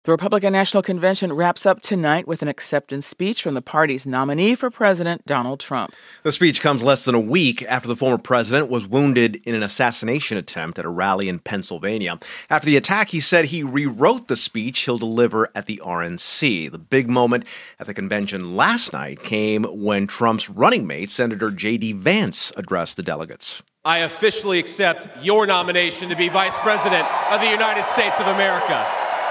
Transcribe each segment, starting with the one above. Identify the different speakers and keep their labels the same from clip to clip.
Speaker 1: The Republican National Convention wraps up tonight with an acceptance speech from the party's nominee for president, Donald Trump.
Speaker 2: The speech comes less than a week after the former president was wounded in an assassination attempt at a rally in Pennsylvania. After the attack, he said he rewrote the speech he'll deliver at the RNC. The big moment at the convention last night came when Trump's running mate, Senator J.D. Vance, addressed the delegates.
Speaker 3: I officially accept your nomination to be Vice President of the United States of America.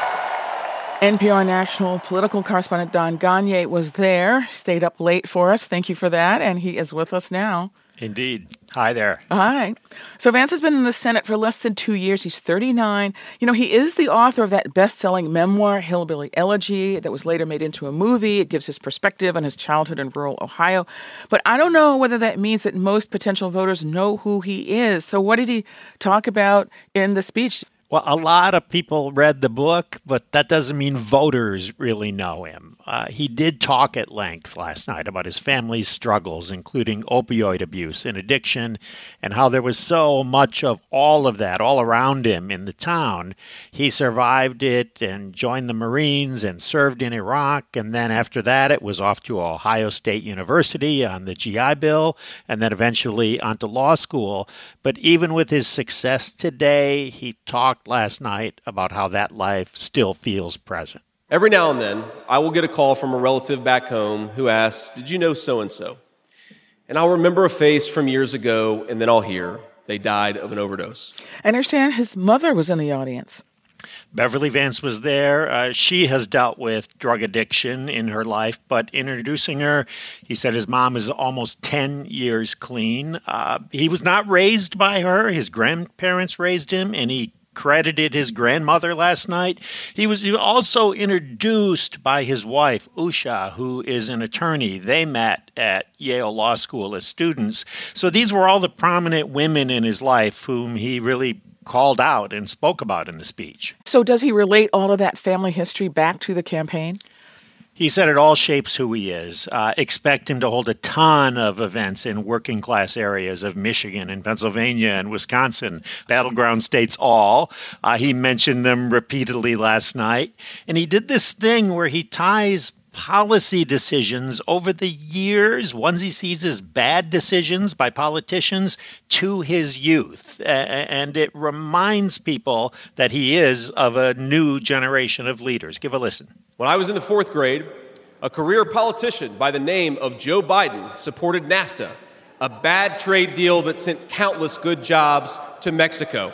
Speaker 1: NPR national political correspondent Don Gonyea was there, stayed up late for us. Thank you for that, and he is with us now.
Speaker 4: Indeed. Hi there.
Speaker 1: Hi. So Vance has been in the Senate for less than 2 years. He's 39. He is the author of that best-selling memoir, Hillbilly Elegy, that was later made into a movie. It gives his perspective on his childhood in rural Ohio. But I don't know whether that means that most potential voters know who he is. So what did he talk about in the speech?
Speaker 4: Well, a lot of people read the book, but that doesn't mean voters really know him. He did talk at length last night about his family's struggles, including opioid abuse and addiction, and how there was so much of all of that all around him in the town. He survived it and joined the Marines and served in Iraq, and then after that it was off to Ohio State University on the GI Bill, and then eventually onto law school. But even with his success today, he talked last night about how that life still feels present.
Speaker 3: Every now and then, I will get a call from a relative back home who asks, "Did you know so-and-so?" And I'll remember a face from years ago, and then I'll hear, "They died of an overdose."
Speaker 1: I understand his mother was in the audience.
Speaker 4: Beverly Vance was there. She has dealt with drug addiction in her life, but introducing her, he said his mom is almost 10 years clean. He was not raised by her. His grandparents raised him, and he credited his grandmother last night. He was also introduced by his wife, Usha, who is an attorney. They met at Yale Law School as students. So these were all the prominent women in his life whom he really called out and spoke about in the speech.
Speaker 1: So does he relate all of that family history back to the campaign?
Speaker 4: He said it all shapes who he is. Expect him to hold a ton of events in working class areas of Michigan and Pennsylvania and Wisconsin, battleground states all. He mentioned them repeatedly last night. And he did this thing where he ties policy decisions over the years, ones he sees as bad decisions by politicians, to his youth. And it reminds people that he is of a new generation of leaders. Give a listen.
Speaker 3: When I was in the fourth grade, a career politician by the name of Joe Biden supported NAFTA, a bad trade deal that sent countless good jobs to Mexico.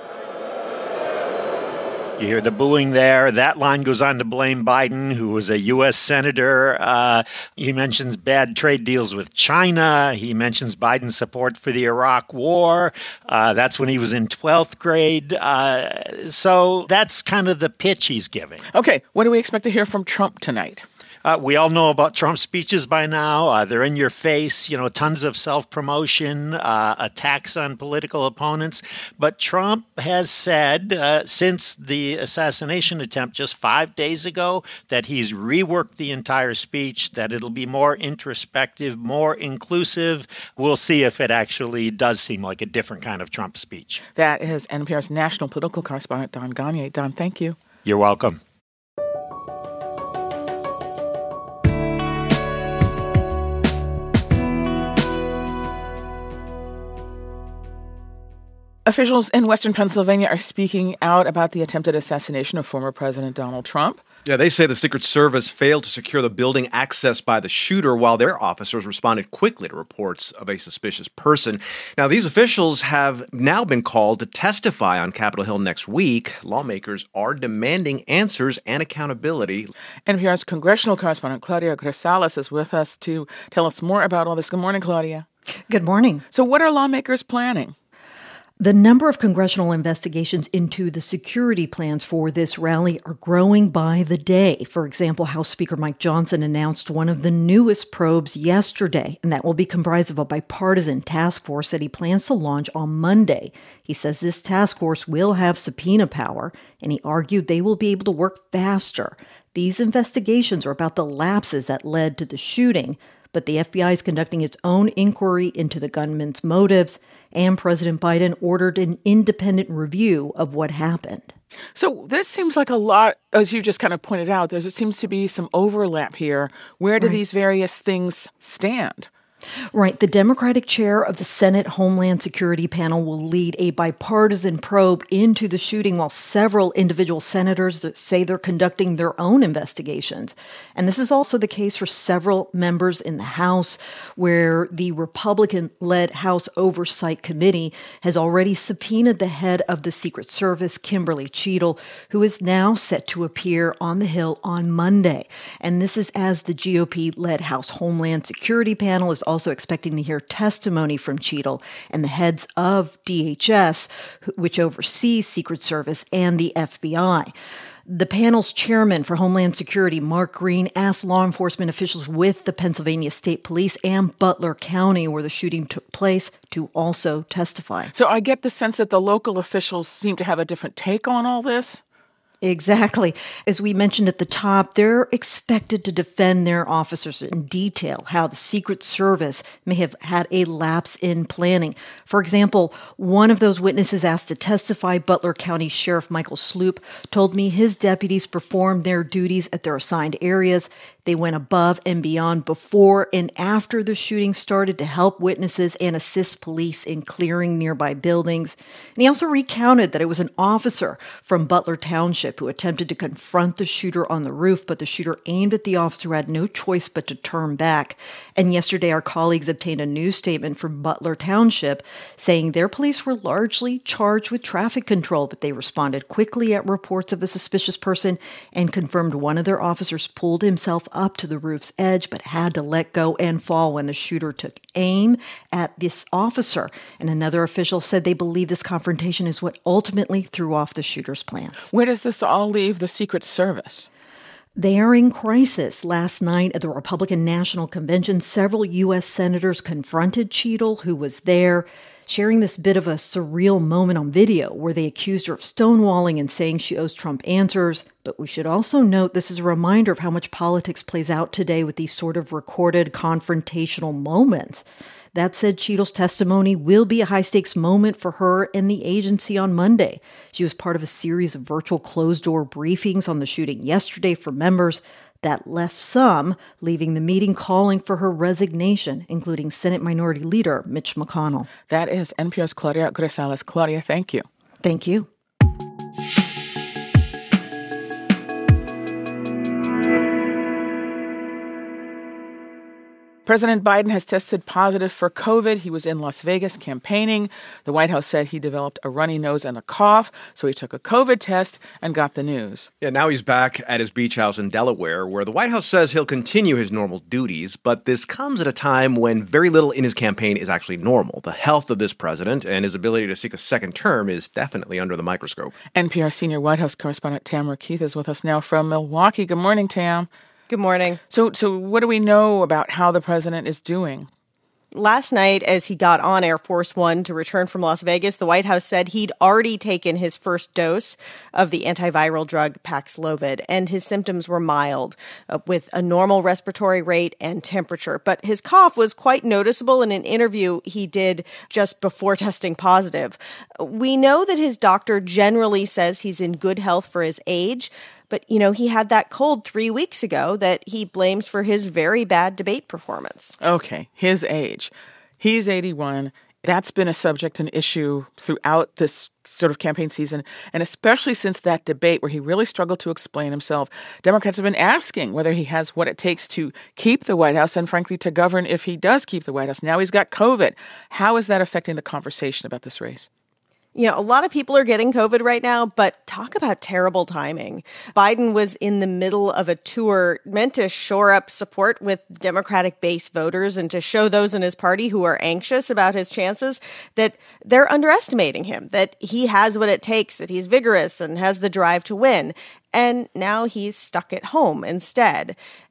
Speaker 4: You hear the booing there. That line goes on to blame Biden, who was a U.S. senator. He mentions bad trade deals with China. He mentions Biden's support for the Iraq war. That's when he was in 12th grade. So that's kind of the pitch he's giving.
Speaker 1: Okay, what do we expect to hear from Trump tonight?
Speaker 4: We all know about Trump's speeches by now. They're in your face, tons of self-promotion, attacks on political opponents. But Trump has said since the assassination attempt just 5 days ago that he's reworked the entire speech, that it'll be more introspective, more inclusive. We'll see if it actually does seem like a different kind of Trump speech.
Speaker 1: That is NPR's national political correspondent, Don Gonyea. Don, thank you.
Speaker 4: You're welcome.
Speaker 1: Officials in Western Pennsylvania are speaking out about the attempted assassination of former President Donald Trump.
Speaker 2: Yeah, they say the Secret Service failed to secure the building accessed by the shooter while their officers responded quickly to reports of a suspicious person. Now, these officials have now been called to testify on Capitol Hill next week. Lawmakers are demanding answers and accountability.
Speaker 1: NPR's congressional correspondent Claudia Grisales is with us to tell us more about all this. Good morning, Claudia.
Speaker 5: Good morning.
Speaker 1: So what are lawmakers planning?
Speaker 5: The number of congressional investigations into the security plans for this rally are growing by the day. For example, House Speaker Mike Johnson announced one of the newest probes yesterday, and that will be comprised of a bipartisan task force that he plans to launch on Monday. He says this task force will have subpoena power, and he argued they will be able to work faster. These investigations are about the lapses that led to the shooting, But the FBI is conducting its own inquiry into the gunman's motives, and President Biden ordered an independent review of what happened.
Speaker 1: So this seems like a lot, as you just kind of pointed out, there seems to be some overlap here. Where do these various things stand?
Speaker 5: Right. The Democratic chair of the Senate Homeland Security panel will lead a bipartisan probe into the shooting, while several individual senators say they're conducting their own investigations. And this is also the case for several members in the House, where the Republican-led House Oversight Committee has already subpoenaed the head of the Secret Service, Kimberly Cheatle, who is now set to appear on the Hill on Monday. And this is as the GOP-led House Homeland Security panel is also expecting to hear testimony from Cheatle and the heads of DHS, which oversees Secret Service, and the FBI. The panel's chairman for Homeland Security, Mark Green, asked law enforcement officials with the Pennsylvania State Police and Butler County, where the shooting took place, to also testify.
Speaker 1: So I get the sense that the local officials seem to have a different take on all this.
Speaker 5: Exactly. As we mentioned at the top, they're expected to defend their officers in detail how the Secret Service may have had a lapse in planning. For example, one of those witnesses asked to testify, Butler County Sheriff Michael Sloop, told me his deputies performed their duties at their assigned areas. They went above and beyond before and after the shooting started to help witnesses and assist police in clearing nearby buildings. And he also recounted that it was an officer from Butler Township who attempted to confront the shooter on the roof, but the shooter aimed at the officer who had no choice but to turn back. And yesterday, our colleagues obtained a news statement from Butler Township saying their police were largely charged with traffic control, but they responded quickly at reports of a suspicious person and confirmed one of their officers pulled himself up to the roof's edge, but had to let go and fall when the shooter took aim at this officer. And another official said they believe this confrontation is what ultimately threw off the shooter's plans.
Speaker 1: Where does this all leave the Secret Service?
Speaker 5: They are in crisis. Last night at the Republican National Convention, several U.S. senators confronted Cheatle, who was there, sharing this bit of a surreal moment on video where they accused her of stonewalling and saying she owes Trump answers. But we should also note this is a reminder of how much politics plays out today with these sort of recorded confrontational moments. That said, Cheatle's testimony will be a high-stakes moment for her and the agency on Monday. She was part of a series of virtual closed-door briefings on the shooting yesterday for members that left some leaving the meeting calling for her resignation, including Senate Minority Leader Mitch McConnell.
Speaker 1: That is NPR's Claudia Grisales. Claudia, thank you.
Speaker 5: Thank you.
Speaker 1: President Biden has tested positive for COVID. He was in Las Vegas campaigning. The White House said he developed a runny nose and a cough, so he took a COVID test and got the news.
Speaker 2: Yeah, now he's back at his beach house in Delaware, where the White House says he'll continue his normal duties, but this comes at a time when very little in his campaign is actually normal. The health of this president and his ability to seek a second term is definitely under the microscope.
Speaker 1: NPR senior White House correspondent Tamara Keith is with us now from Milwaukee. Good morning, Tam.
Speaker 6: Good morning.
Speaker 1: So what do we know about how the president is doing?
Speaker 6: Last night, as he got on Air Force One to return from Las Vegas, the White House said he'd already taken his first dose of the antiviral drug Paxlovid, and his symptoms were mild, with a normal respiratory rate and temperature. But his cough was quite noticeable in an interview he did just before testing positive. We know that his doctor generally says he's in good health for his age, but, he had that cold 3 weeks ago that he blames for his very bad debate performance.
Speaker 1: Okay, his age. He's 81. That's been a subject and issue throughout this sort of campaign season, and especially since that debate where he really struggled to explain himself. Democrats have been asking whether he has what it takes to keep the White House and, frankly, to govern if he does keep the White House. Now he's got COVID. How is that affecting the conversation about this race?
Speaker 6: A lot of people are getting COVID right now, but talk about terrible timing. Biden was in the middle of a tour meant to shore up support with Democratic base voters and to show those in his party who are anxious about his chances that they're underestimating him, that he has what it takes, that he's vigorous and has the drive to win. And now he's stuck at home instead.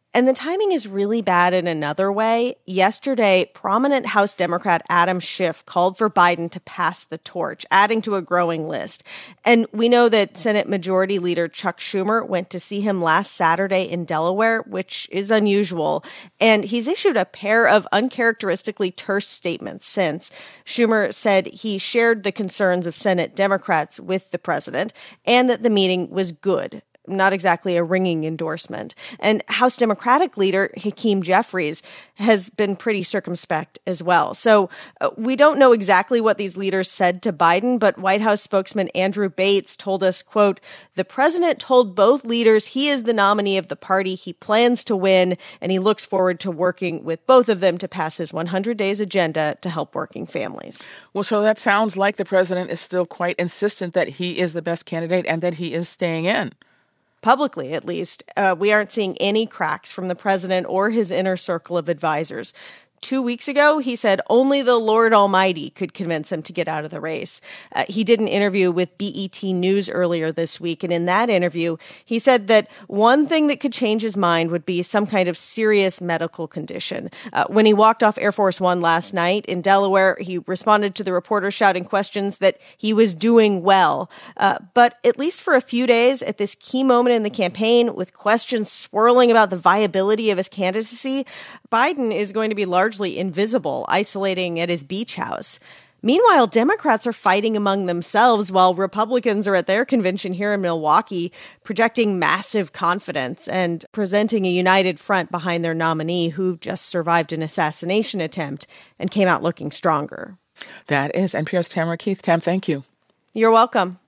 Speaker 6: And the timing is really bad in another way. Yesterday, prominent House Democrat Adam Schiff called for Biden to pass the torch, adding to a growing list. And we know that Senate Majority Leader Chuck Schumer went to see him last Saturday in Delaware, which is unusual. And he's issued a pair of uncharacteristically terse statements since. Schumer said he shared the concerns of Senate Democrats with the president and that the meeting was good. Not exactly a ringing endorsement. And House Democratic leader Hakeem Jeffries has been pretty circumspect as well. So we don't know exactly what these leaders said to Biden, but White House spokesman Andrew Bates told us, quote, "The president told both leaders he is the nominee of the party he plans to win, and he looks forward to working with both of them to pass his 100 days agenda to help working families."
Speaker 1: Well, so that sounds like the president is still quite insistent that he is the best candidate and that he is staying in.
Speaker 6: Publicly, at least, we aren't seeing any cracks from the president or his inner circle of advisors. 2 weeks ago, he said only the Lord Almighty could convince him to get out of the race. He did an interview with BET News earlier this week, and in that interview, he said that one thing that could change his mind would be some kind of serious medical condition. When he walked off Air Force One last night in Delaware, he responded to the reporter shouting questions that he was doing well. But at least for a few days at this key moment in the campaign, with questions swirling about the viability of his candidacy, Biden is going to be largely invisible, isolating at his beach house. Meanwhile, Democrats are fighting among themselves while Republicans are at their convention here in Milwaukee, projecting massive confidence and presenting a united front behind their nominee who just survived an assassination attempt and came out looking stronger.
Speaker 1: That is NPR's Tamara Keith. Tam, thank you.
Speaker 6: You're welcome.